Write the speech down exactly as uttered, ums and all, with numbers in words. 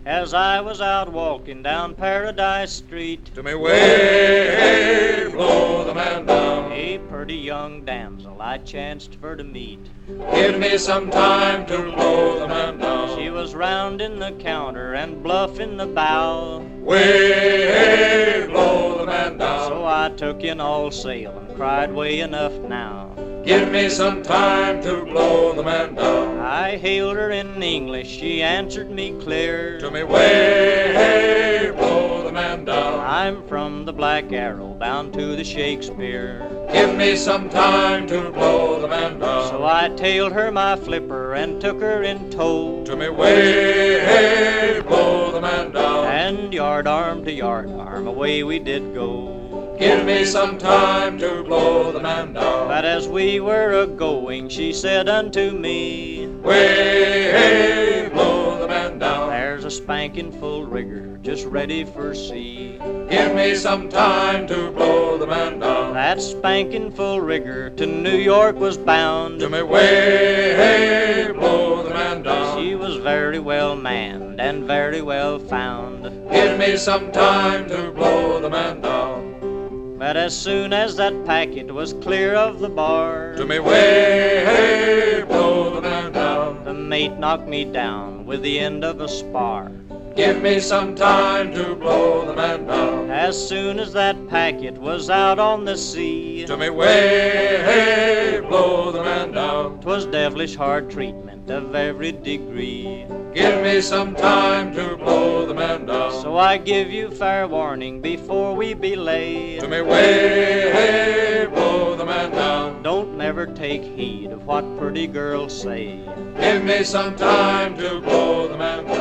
as I was out walking down Paradise Street. To me way, blow the man down. A pretty young damsel I chanced for to meet. Give me some time to blow the man down. She was round in the counter and bluff in the bow. Way, blow the man down. So I took in all sail and cried, way enough now. Give me some time to blow the man down. I hailed her in English, she answered me clear. To me way, blow the man down. I'm from the Black Arrow, bound to the Shakespeare. Give me some time to blow the man down. So I tailed her my flipper and took her in tow. To me way, blow the man down. And yard arm to yard arm, away we did go. Give me some time to blow the man down. But as we were a-going, she said unto me, way, blow the man down. there's a spanking full rigger just ready for sea. Give me some time to blow the man down. That spanking full rigger to New York was bound. To me way, blow the man down. She was very well manned and very well found. Give me some time to blow the man down. But as soon as that packet was clear of the bar, To me way, blow the man down. the mate knocked me down with the end of a spar. Give me some time to blow the man down. As soon as that packet was out on the sea, To me way, blow the man down. 'twas devilish hard treatment of every degree. Give me some time to blow the man down. So I give you fair warning before we belay. To me way, blow the man down. Don't never take heed of what pretty girls say. Give me some time to blow the man down.